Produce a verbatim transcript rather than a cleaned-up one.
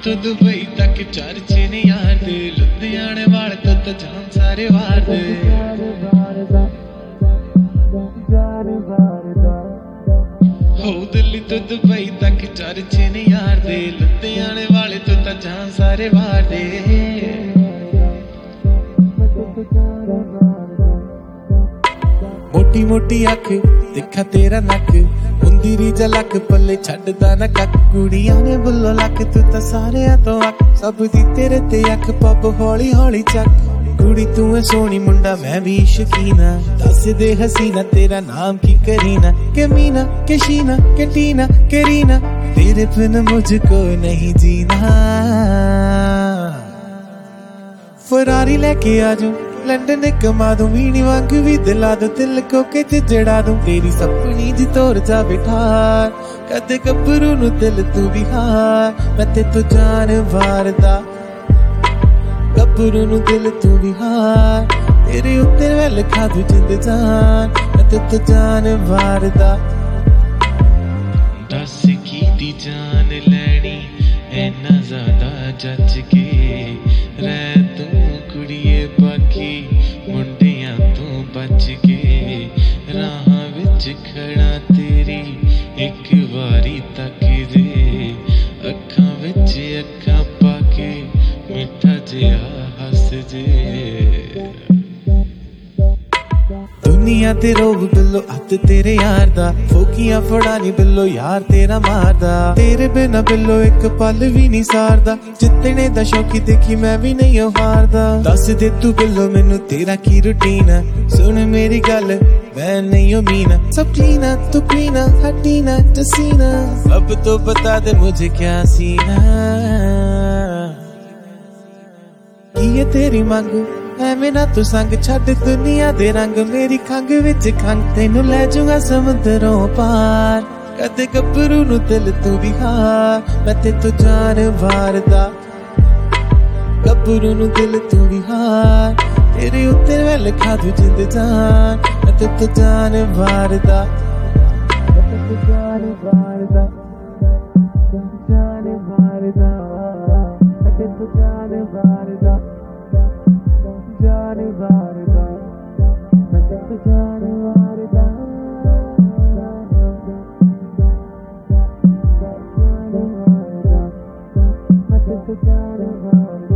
तो दुबई तक चर्चे ने यार दे लुधियाने वाले तो तो जान सारे वार दे हो दिल्ली तो दुबई तक चर्चे ने यार दे लुधियाने वाले तो तो जान सारे वार दे मोटी मोटी अख देखा तेरा नक हुंदी री झलक पल्ले छड्डदा ना कक कुड़ियां ने बुल्लो लक तू तां सारेयां तो अख सब दी तेरे ते अख पब हौली हौली चक कुड़ी तू है सोहनी मुंडा मैं भी शकीना दस दे हसीना तेरा नाम की करीना के मीना के शीना के टीना के रीना तेरे बिन मुझको नहीं जीना फरारी लेके आजू लंडन कमा दूं वीणी वांग भी दिला दूं दिल को के जड़ा दूं तेरी सपनी जी तोर जा बैठा कदे गब्बरू नू दिल तू भी हार मैं ते तू जान वारदा गब्बरू नू दिल तू भी हार तेरे उत्ते मैं लिखा दूं जिंद जान मैं ते तू जान वारदा दस की दी जान लैनी ऐना ज्यादा जज के रह तू कुड़िए बाकी मुंडियां तू बच के राह विच खड़ा तेरी एक वारी तक दे अखां विच अखां पाके मिठा जिहा हस जे दुनिया ते रोब बिल्लो हथ तेरे यार दा फोकियां फड़ानी बिल्लो यार तेरा मारदा तेरे बिना बिल्लो एक पल भी नहीं सारदा जितने दा शौकी देखी मैं भी नहीं हारदा दस दे तू बिल्लो मैनू तेरा की रूटीन सुन मेरी गल मैं नहीं हूं मीना सब क्लीना तू क्लीना हटीना जसीना अब तो बता दे मुझे क्या सीना की है तेरी मांगू ਐਵੇਂ ਨਾ ਤੂੰ ਸੰਗ ਛੱਡ ਦੁਨੀਆ ਦੇ ਰੰਗ ਮੇਰੀ ਖੰਗ ਵਿੱਚ ਖੰਗ ਤੈਨੂੰ ਲੈ ਜਾਊਂਗਾ ਸਮੁੰਦਰੋਂ ਪਾਰ ਕਦੇ ਗੱਭਰੂ ਨੂੰ ਦਿਲ ਤੂੰ ਵੀ ਹਾਰ ਮੈਂ ਤੇ ਤੂੰ ਜਾਨ ਵਾਰਦਾ ਗੱਭਰੂ ਨੂੰ ਦਿਲ ਤੂੰ ਵੀ ਹਾਰ ਤੇਰੇ ਉੱਤੇ ਮੈਂ ਲਿਖਾ ਦੂੰ ਜਿੰਦ ਜਾਨ ਮੈਂ ਤੇ ਤੂੰ ਜਾਨ ਵਾਰਦਾ ਮੈਂ ਤੇ ਤੂੰ ਜਾਨ ਵਾਰਦਾ ਜਾਨ ਵਾਰਦਾ ਮੈਂ ਤੇ ਤੂੰ ਜਾਨ ਵਾਰਦਾ जान वारदा मैं ते जान वारदा मैं ते जान वारदा